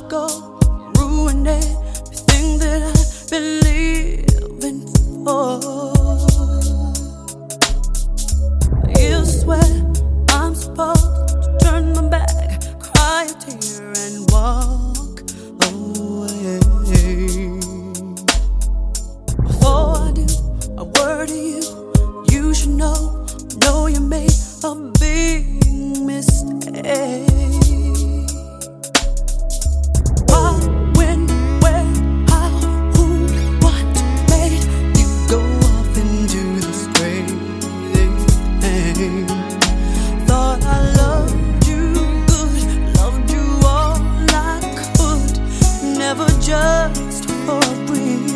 go, ruin everything that I've been living for. You swear I'm supposed to turn my back, cry a tear and walk away. Before I do a word to you, you should know you made a big mistake. Why, when, where, how, who, what made you go off into this crazy thing? Thought I loved you good, loved you all I could, never just for a breeze.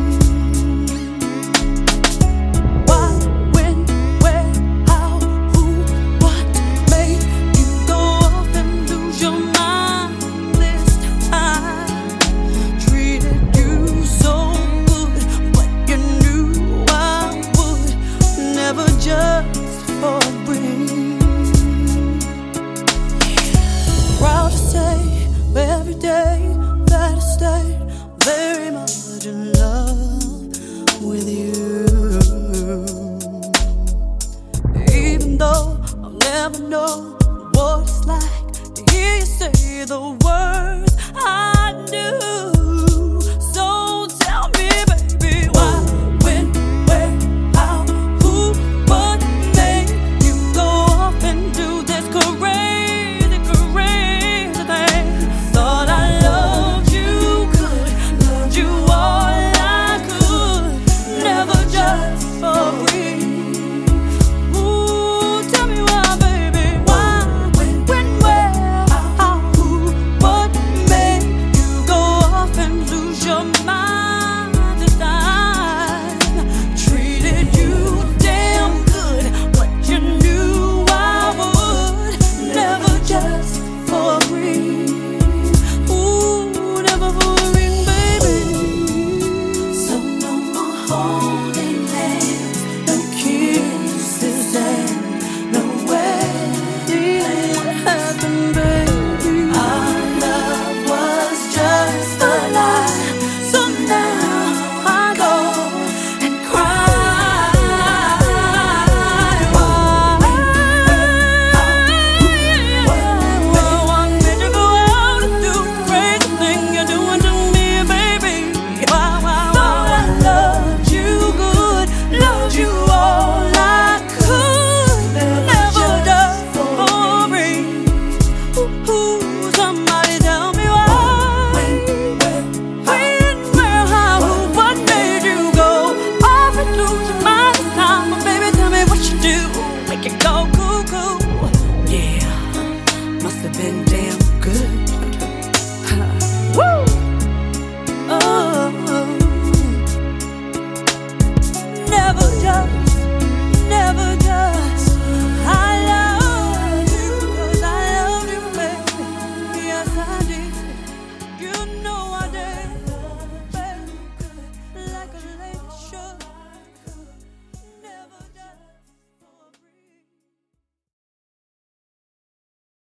Every day that I stayed very much in love with you, even though I'll never know what it's like to hear you say the words I do. So tell me, baby, why, when, where, how, who, what made you go off and do this crazy, crazy thing? Thought I loved you good, loved you all I could, never just for free. Ooh, tell me why, baby, why, when, where, how, who, what made you go off and lose your mind this time? Treated you damn good, but you knew I would, never just for free. Holding hands, no kisses and no wedding. What happened, baby? Our love was just a lie. So now I go and cry. What made you go out and do the crazy thing you're doing to me, baby? Thought I loved you good, loved you all I could, never just for me. Ooh, somebody tell me why. When, where, how, what made you go off and lose your mind this time? Oh, baby, tell me what you do, make it go cuckoo. Yeah, must have been damn good.